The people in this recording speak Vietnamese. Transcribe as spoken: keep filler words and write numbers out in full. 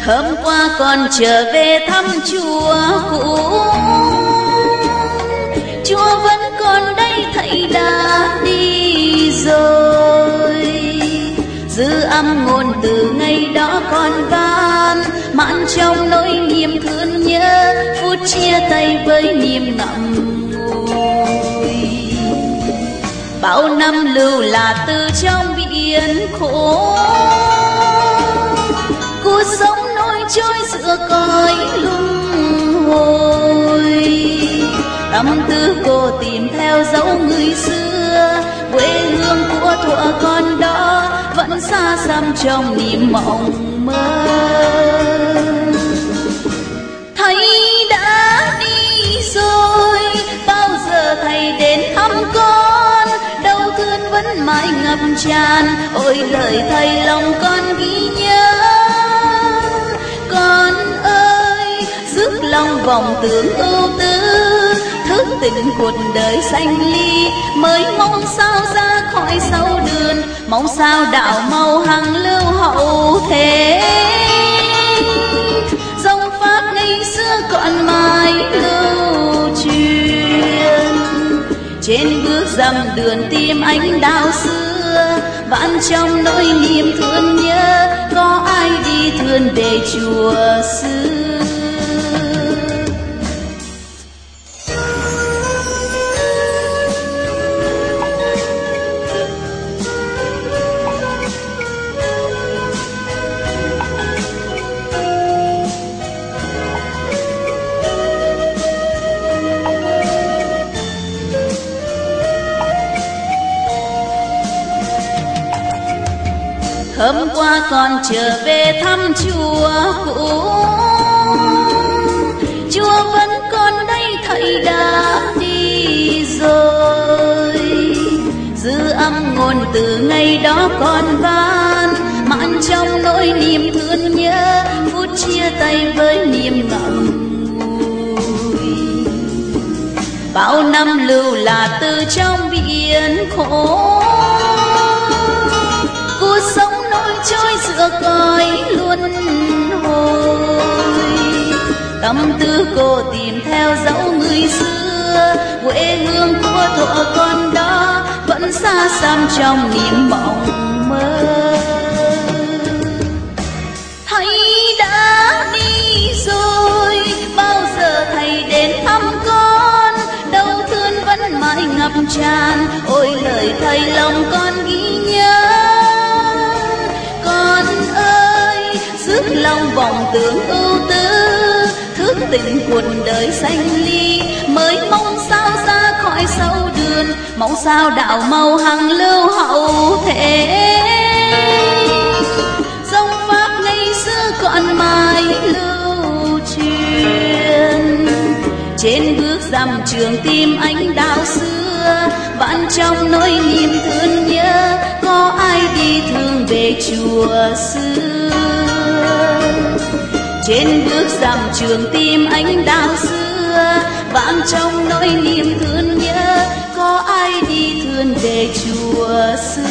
Hôm qua còn trở về thăm chùa cũ, chùa vẫn còn đây thầy đã đi rồi. Dư âm ngôn từ ngày đó còn vang mãi trong nỗi niềm thương nhớ, phút chia tay với niềm ngậm ngùi. Bao năm lưu lạc từ trong biển khổ, cuộc sống nổi trôi giữa cõi luân hồi. Tâm tư cô tìm theo dấu người xưa, quê hương của thuở con đó vẫn xa xăm trong niềm mộng mơ. Thầy đã đi rồi, bao giờ thầy đến thăm con? Đau thương vẫn mãi ngập tràn, ôi lời thầy lòng con ghi nhớ. Con ơi, rước lòng vòng tưởng ưu tư, thức tỉnh cuộc đời xanh ly, mới mong sao ra khỏi sâu đường, mong sao đạo màu hằng lưu hậu thế. Dòng pháp ngày xưa còn mãi lưu truyền, trên bước dầm đường tìm ánh đạo xưa, vạn trong nỗi niềm thương nhớ, có ai đi thuyền về chùa xưa. Hôm qua còn trở về thăm chùa cũ, chùa vẫn còn đây thầy đã đi rồi. Dư âm ngôn từ ngày đó còn vang mãi trong nỗi niềm thương nhớ, phút chia tay với niềm ngậm ngùi. Bao năm lưu lạc từ trong biển khổ, cuộc sống nổi trôi giữa cõi luân hồi. Tâm tư cô tìm theo dấu người xưa, quê hương của thuở con đó vẫn xa xăm trong niềm mộng mơ. Thầy đã đi rồi, bao giờ thầy đến thăm con? Đau thương vẫn mãi ngập tràn, ôi lời thầy lòng con ghi nhớ. Con ơi, rước lòng vòng tưởng ưu tư, thức tỉnh cuộc đời xanh ly, mới mong sao ra khỏi sâu đường, mong sao đạo màu hằng lưu hậu thế. Dòng pháp ngày xưa còn mãi lưu truyền, trên bước dặm trường tìm ánh đạo xưa, vạn trong nỗi niềm thương nhớ, có ai đi thương về chùa xưa. Trên bước dặm trường tìm ánh đạo xưa, vạn trong nỗi niềm thương nhớ, có ai đi thương về chùa xưa.